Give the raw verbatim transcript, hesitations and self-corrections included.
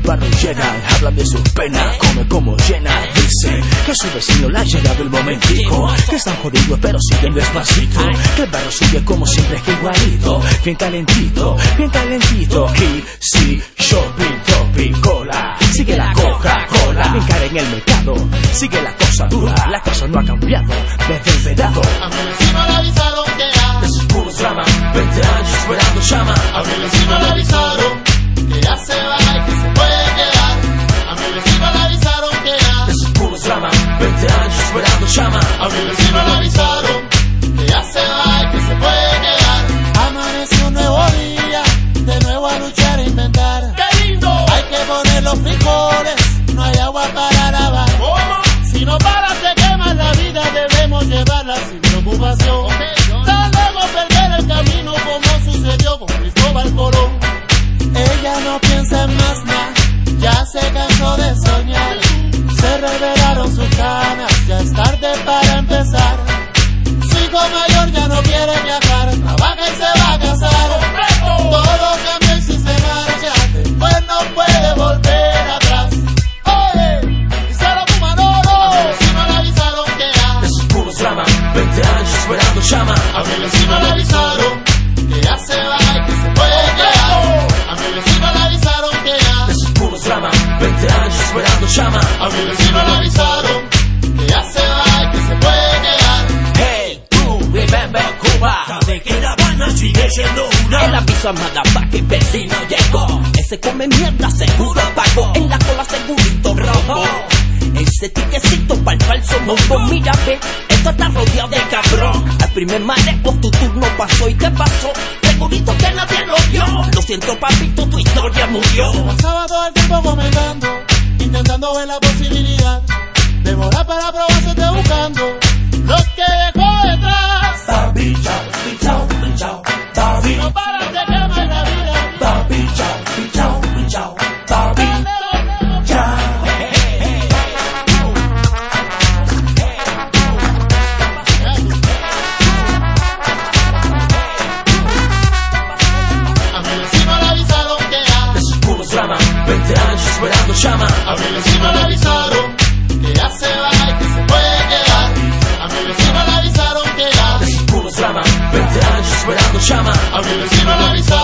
barrio llega, habla de su pena, come como llena. Dice que a su vecino le ha llegado el momentico, que están jodidos pero siguen despacito, que el barrio sigue como siempre que igualito, bien calentito, bien calentito. Y si shopping, topping, cola, sigue la Coca-Cola, bien cara en el mercado, sigue la cosa dura, la cosa no ha cambiado desde el verano. A mi vecino le avisaron que ya es puro drama, veinte años esperando llama. A mi vecino le avisaron que ya se va y que se puede quedar. A mi vecino le avisaron que ya es puro drama, veinte años esperando llama. A mi vecino le avisaron que ya se va y que se puede quedar. Amanece un nuevo día, de nuevo a luchar e inventar. ¡Qué lindo! Hay que poner los frijoles, no hay agua para lavar. ¿Cómo? Si no paras de quemar la vida, debemos llevarla sin preocupación. Tal luego perder el camino como sucedió con Cristóbal Colón. Ella no piensa en más nada, ya se cansó de soñar. Se revelaron sus ganas, ya es tarde para empezar. Su hijo mayor ya no quiere viajar, trabaja y se va a casar. Todo cambia y si se marcha, después no puede volver atrás. Oye, y se lo fuma Manolo. A mi vecino le avisaron que ya es puro drama, veinte años esperando llama. A mi vecino le avisaron que ya se va y que se puede quedar. A mi vecino le avisaron que ya es puro drama, veinte años esperando llama. A mi vecino le avisaron que ya se va y que se puede quedar. Hey, tú, remember Cuba, sabe que La Habana sigue siendo una. El aviso a Madapa que vecino llegó, ese come mierda seguro pagó, en la cola segurito robo. Ese tiquecito pa'l falso mongo, mira ve, esto está rodeado de cabrón. Al primer manejo tu turno pasó y te pasó, segurito que nadie lo vio. Lo siento papito, tu historia murió. Pasaba todo el tiempo comentando, intentando ver la posibilidad de volar para probarse te buscando lo que dejó detrás. Papi, chao, pichao, pichao, papi. Si no paras de quemar la vida, Papi, chao, pichao, pichao, papi. Chao. a mi vecino le avisaron que ya Es puro drama, veinte años esperando llama. A mi vecino le avisaron que ya se va y que se puede quedar. A mi vecino le avisaron que ya Es puro drama, veinte años esperando llama. A mi vecino le avisaron